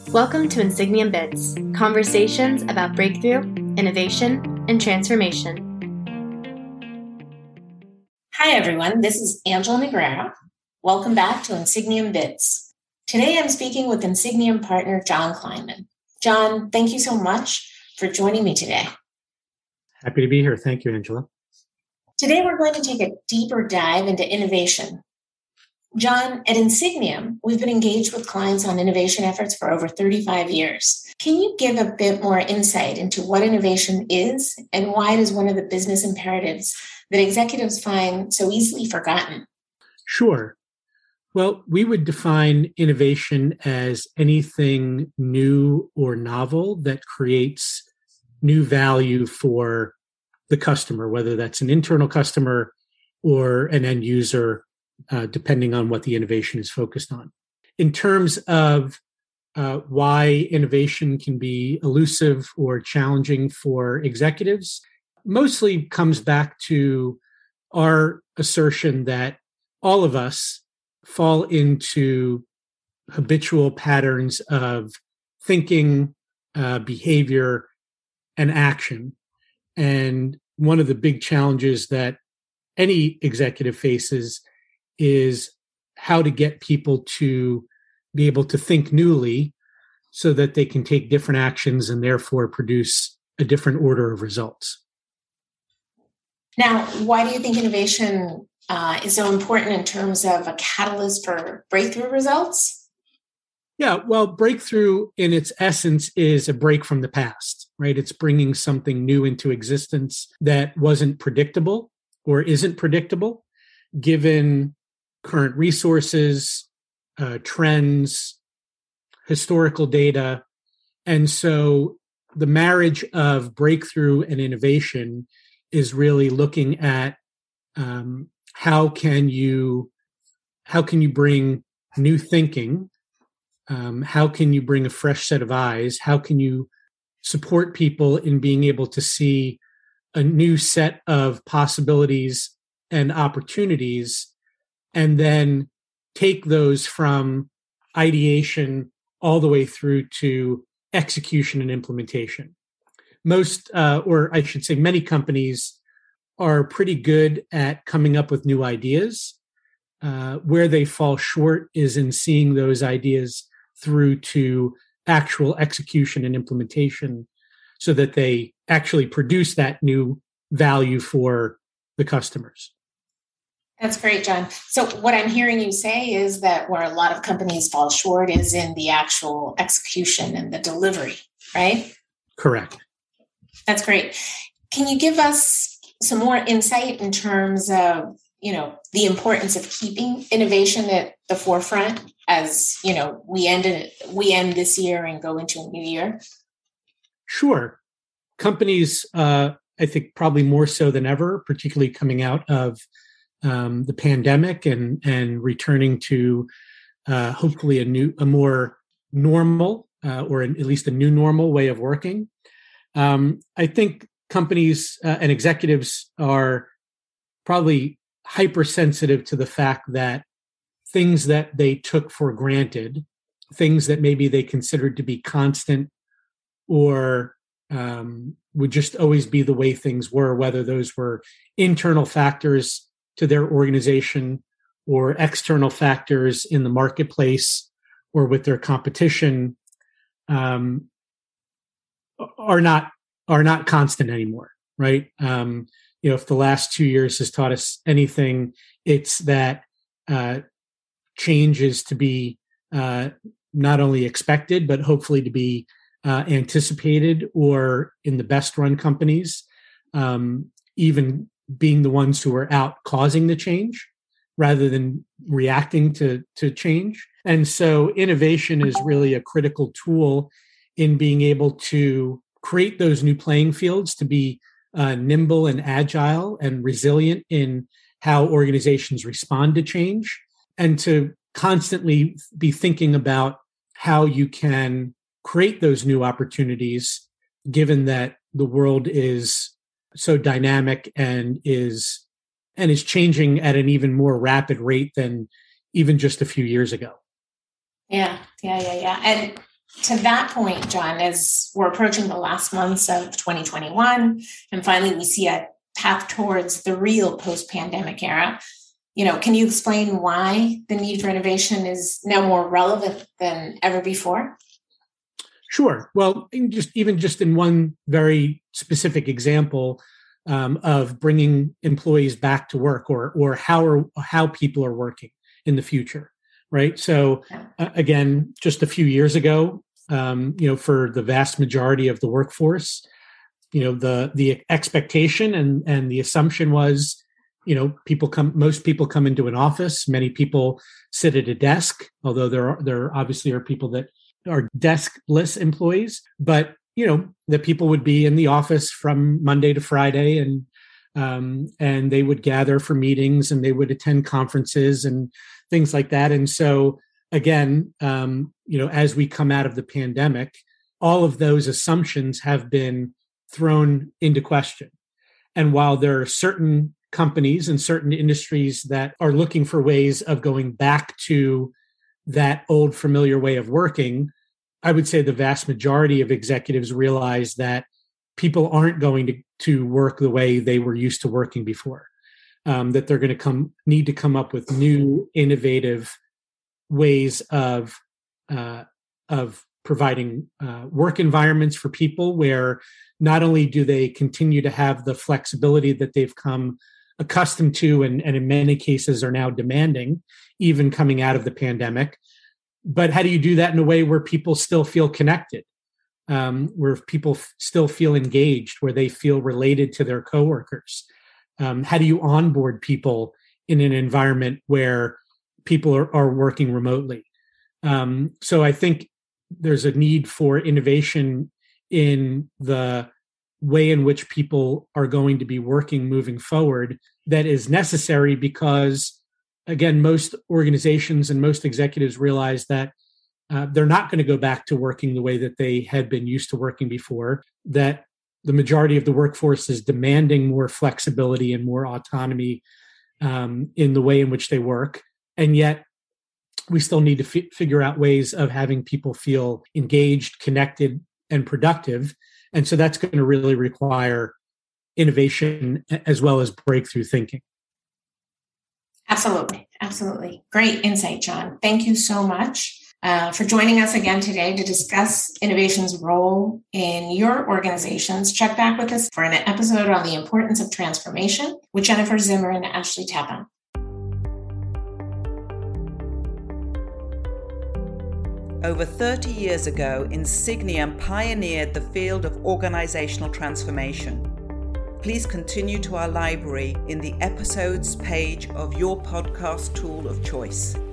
Welcome to Insigniam Bits, conversations about breakthrough, innovation, and transformation. Hi, everyone. This is Angela Negrera. Welcome back to Insigniam Bits. Today, I'm speaking with Insigniam partner, John Kleinman. John, thank you so much for joining me today. Happy to be here. Thank you, Angela. Today, we're going to take a deeper dive into innovation. John, at Insigniam, we've been engaged with clients on innovation efforts for over 35 years. Can you give a bit more insight into what innovation is and why it is one of the business imperatives that executives find so easily forgotten? Sure. Well, we would define innovation as anything new or novel that creates new value for the customer, whether that's an internal customer or an end user, depending on what the innovation is focused on. In terms of why innovation can be elusive or challenging for executives, mostly comes back to our assertion that all of us fall into habitual patterns of thinking, behavior, and action. And one of the big challenges that any executive faces is how to get people to be able to think newly so that they can take different actions and therefore produce a different order of results. Now, why do you think innovation is so important in terms of a catalyst for breakthrough results? Yeah, well, breakthrough in its essence is a break from the past, right? It's bringing something new into existence that wasn't predictable or isn't predictable, given current resources, trends, historical data. And so the marriage of breakthrough and innovation is really looking at how can you bring new thinking, how can you bring a fresh set of eyes, how can you support people in being able to see a new set of possibilities and opportunities, and then take those from ideation all the way through to execution and implementation. Most, or I should say many companies are pretty good at coming up with new ideas. Where they fall short is in seeing those ideas through to actual execution and implementation so that they actually produce that new value for the customers. That's great, John. So what I'm hearing you say is that where a lot of companies fall short is in the actual execution and the delivery, right? Correct. That's great. Can you give us some more insight in terms of, the importance of keeping innovation at the forefront as, we end this year and go into a new year? Sure. Companies, I think probably more so than ever, particularly coming out of the pandemic and returning to hopefully a more normal or at least a new normal way of working. I think companies and executives are probably hypersensitive to the fact that things that they took for granted, things that maybe they considered to be constant or would just always be the way things were, whether those were internal factors to their organization or external factors in the marketplace or with their competition, are not constant anymore, right? If the last 2 years has taught us anything, it's that change is to be not only expected, but hopefully to be anticipated, or in the best run companies, even being the ones who are out causing the change rather than reacting to change. And so innovation is really a critical tool in being able to create those new playing fields, to be nimble and agile and resilient in how organizations respond to change, and to constantly be thinking about how you can create those new opportunities, given that the world is so dynamic and is changing at an even more rapid rate than even just a few years ago. Yeah. And To that point, John, as we're approaching the last months of 2021, and finally we see a path towards the real post-pandemic era, can you explain why the need for innovation is now more relevant than ever before? Sure. Well, just in one very specific example of bringing employees back to work, or how people are working in the future, right? So again, just a few years ago, for the vast majority of the workforce, the expectation and the assumption was, most people come into an office. Many people sit at a desk, although there obviously are people that are deskless employees. But that people would be in the office from Monday to Friday, and they would gather for meetings, and they would attend conferences and things like that. And so again, as we come out of the pandemic, all of those assumptions have been thrown into question. And while there are certain companies and certain industries that are looking for ways of going back to that old familiar way of working, I would say the vast majority of executives realize that people aren't going to work the way they were used to working before, that they're going to need to come up with new, innovative ways of providing work environments for people where not only do they continue to have the flexibility that they've come accustomed to and in many cases are now demanding, even coming out of the pandemic, but how do you do that in a way where people still feel connected, where people still feel engaged, where they feel related to their coworkers? How do you onboard people in an environment where people are working remotely? So I think there's a need for innovation in the way in which people are going to be working moving forward that is necessary because, again, most organizations and most executives realize that they're not going to go back to working the way that they had been used to working before, that the majority of the workforce is demanding more flexibility and more autonomy in the way in which they work. And yet we still need to figure out ways of having people feel engaged, connected, and productive. And so that's going to really require innovation as well as breakthrough thinking. Absolutely. Absolutely. Great insight, John. Thank you so much for joining us again today to discuss innovation's role in your organizations. Check back with us for an episode on the importance of transformation with Jennifer Zimmer and Ashley Tappan. Over 30 years ago, Insigniam pioneered the field of organizational transformation. Please continue to our library in the episodes page of your podcast tool of choice.